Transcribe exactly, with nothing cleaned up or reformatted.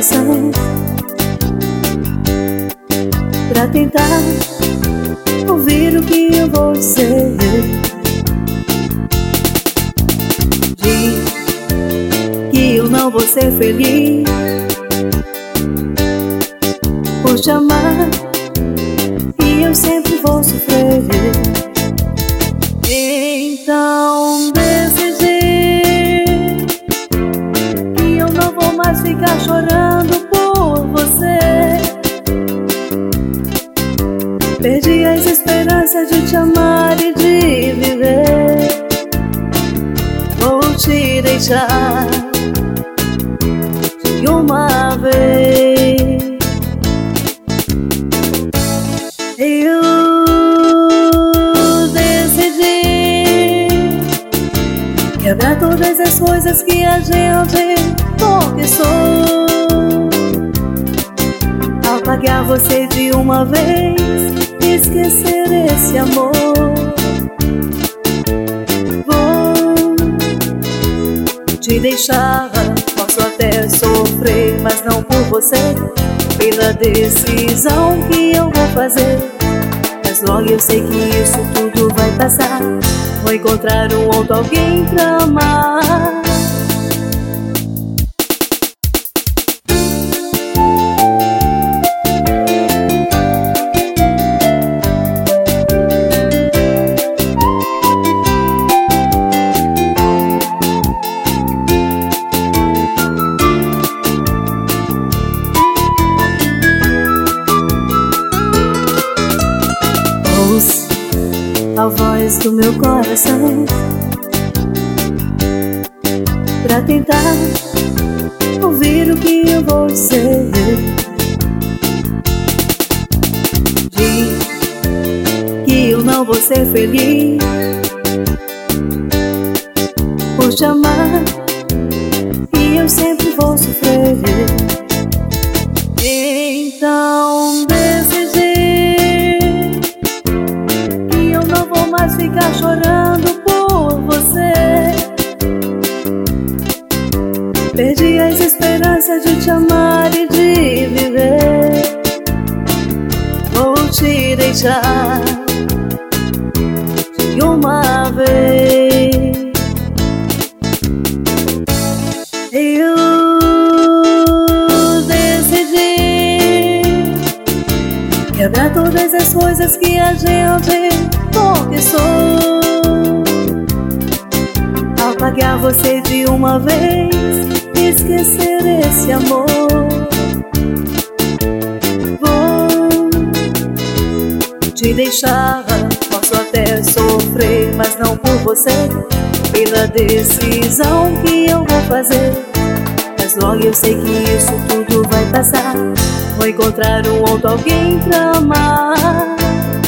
coração pra tentar ouvir o que eu vou dizer. Diz que eu não vou ser feliz por te amar e eu sempre vou sofrer. Então decidi que eu não vou mais ficar chorando por você. Perdi as esperanças de te amar e de viver. Vou te deixar de uma vez. Eu decidi quebrar todas as coisas que a gente conquistou, apagar você de uma vez, esquecer esse amor. Vou te deixar, posso até sofrer, mas não por você, pela decisão que eu vou fazer. Mas logo eu sei que isso tudo vai passar. Vou encontrar um outro alguém pra amar. A voz do meu coração pra tentar ouvir o que eu vou dizer. Diz que eu não vou ser feliz por te amar e eu sempre vou sofrer. Então decidi mas ficar chorando por você. Perdi as esperanças de te amar e de viver. Vou te deixar de uma vez. Eu decidi quebrar todas as coisas que a gente conquistou, apagar você de uma vez, esquecer esse amor. Vou te deixar, posso até sofrer, mas não por você, pela decisão que eu vou fazer. Mas logo eu sei que isso tudo vai passar. Vou encontrar um outro alguém pra amar.